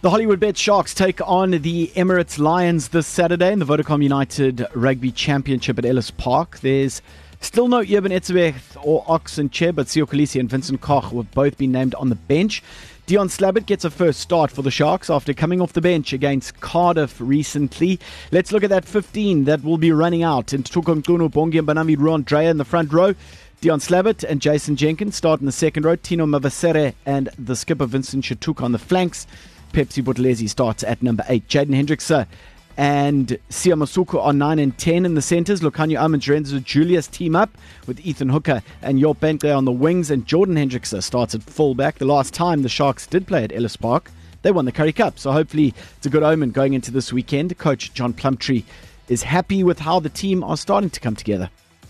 The Hollywood Bet Sharks take on the Emirates Lions this Saturday in the Vodacom United Rugby Championship at Ellis Park. There's still no Eben Etzebeth or Oxen Che, but Sio Kolisi and Vincent Koch have both been named on the bench. Dion Slabbert gets a first start for the Sharks after coming off the bench against Cardiff recently. Let's look at that 15 that will be running out. In Tutuko Mkunu, Bongi and Banami Ruan Dreyer in the front row. Dion Slabbert and Jason Jenkins start in the second row. Tino Mavasere and the skipper Vincent Chituka on the flanks. Pepsi Buthelezi starts at number 8. Jaden Hendrickse and Sia Masuku are 9 and 10 in the centres. Lucanio Armand Renzo Julius team up with Ethan Hooker and Job Bentley on the wings. And Jordan Hendrickse starts at fullback. The last time the Sharks did play at Ellis Park, they won the Currie Cup. So hopefully it's a good omen going into this weekend. Coach John Plumtree is happy with how the team are starting to come together.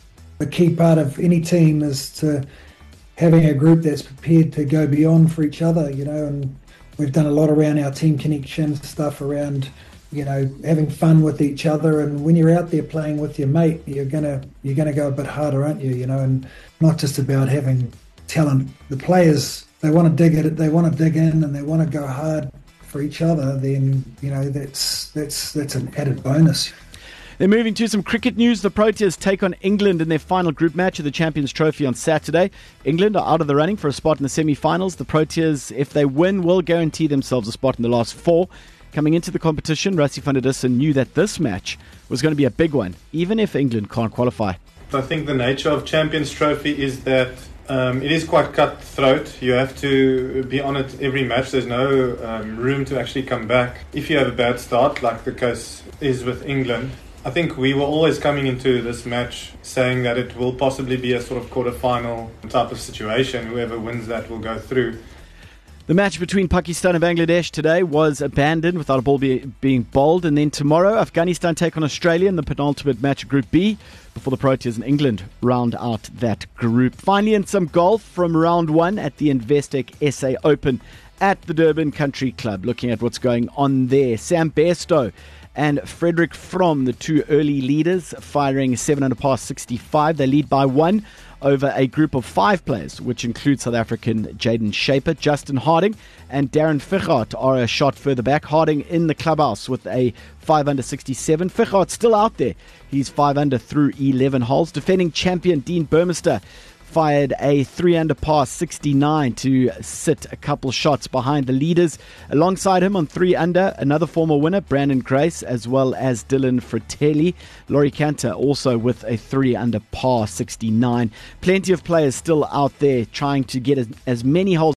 A key part of any team is to having a group that's prepared to go beyond for each other, and we've done a lot around our team connection stuff, around, having fun with each other. And when you're out there playing with your mate, you're gonna go a bit harder, aren't you? And not just about having talent. The players, they want to dig it, they want to dig in, and they want to go hard for each other. Then that's an added bonus. Then moving to some cricket news, the Proteas take on England in their final group match of the Champions Trophy on Saturday. England are out of the running for a spot in the semi-finals. The Proteas, if they win, will guarantee themselves a spot in the last 4. Coming into the competition, Rassie van der Dussen knew that this match was going to be a big one, even if England can't qualify. I think the nature of Champions Trophy is that it is quite cutthroat. You have to be on it every match. There's no room to actually come back if you have a bad start, like the case is with England. I think we were always coming into this match saying that it will possibly be a sort of quarter-final type of situation. Whoever wins that will go through. The match between Pakistan and Bangladesh today was abandoned without a ball being bowled. And then tomorrow, Afghanistan take on Australia in the penultimate match of Group B before the Proteas and England round out that group. Finally, in some golf from round 1 at the Investec SA Open at the Durban Country Club. Looking at what's going on there. Sam Bairstow and Frederick Fromm, the two early leaders, firing 7 under par 65. They lead by 1 over a group of 5 players, which include South African Jaden Shaper. Justin Harding and Darren Fichart are a shot further back. Harding in the clubhouse with a 5 under 67. Fichart still out there. He's 5 under through 11 holes. Defending champion Dean Burmester fired a 3 under par 69 to sit a couple shots behind the leaders. Alongside him on 3 under, another former winner, Brandon Grace, as well as Dylan Fratelli. Laurie Cantor also with a 3 under par 69. Plenty of players still out there trying to get as many holes